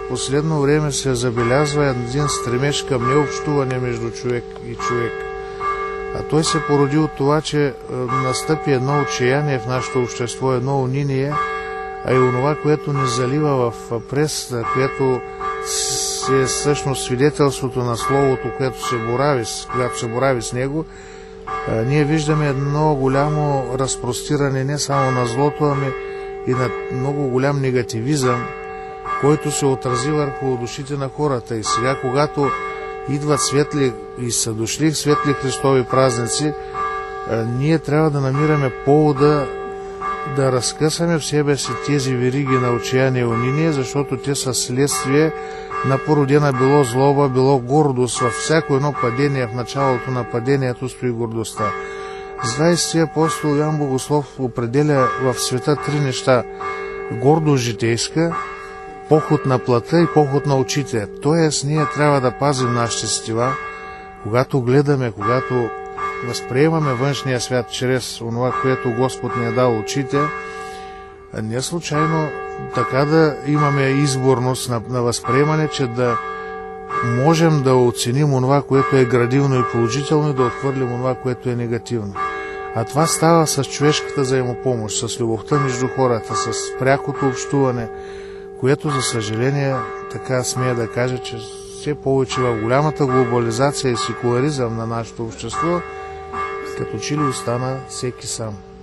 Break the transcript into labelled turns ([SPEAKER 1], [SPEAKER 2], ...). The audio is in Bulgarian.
[SPEAKER 1] последно време се забелязва един стремеж към необщуване между човек и човек. А той се породи от това, че настъпи едно отчаяние в нашето общество, едно униние, а и онова, което ни залива в пресата, което е всъщност свидетелството на Словото, което се борави с него, ние виждаме едно голямо разпростиране не само на злото, ами и на много голям негативизъм, който се отрази върху душите на хората. И сега, когато идват светли и са дошли светли Христови празници, ние трябва да намираме повода да разкъсаме в себе си тези вериги на отчаяние и униние, защото те са следствие на породена било злоба, било гордост. Във всяко едно падение, в началото на падението стои гордостта. С 20 апостол Ян Богослов определя в света три неща: гордост житейска, поход на плътта и поход на очите. Тоест, ние трябва да пазим нашите сетива, когато гледаме, когато възприемаме външния свят чрез онова, което Господ ни е дал очите, не случайно така да имаме изборност на възприемане, че да можем да оценим онова, което е градивно и положително, и да отхвърлим онова, което е негативно. А това става с човешката взаимопомощ, с любовта между хората, с прякото общуване, което, за съжаление, така смея да кажа, че все повече в голямата глобализация и секуларизъм на нашето общество, като че ли остана всеки сам.